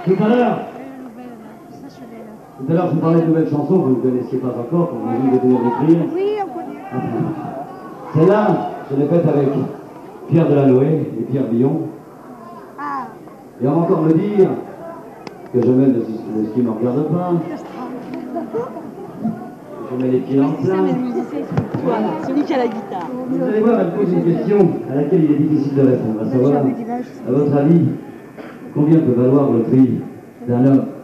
Tout à l'heure, je vous parlais de nouvelles chansons, vous ne connaissiez pas encore, pour vous de venir l'écrire. Oui, on connaît. Celle-là, je l'ai faite avec Pierre Delanoë et Pierre Billon. Ah. Et on va encore me dire que je mène de ce qui ne me regarde pas. Je mets les pieds dans le plat. C'est lui qui a la guitare. Vous allez voir, elle pose une question à laquelle il est difficile de répondre. À savoir, à votre avis, combien peut valoir le prix d'un homme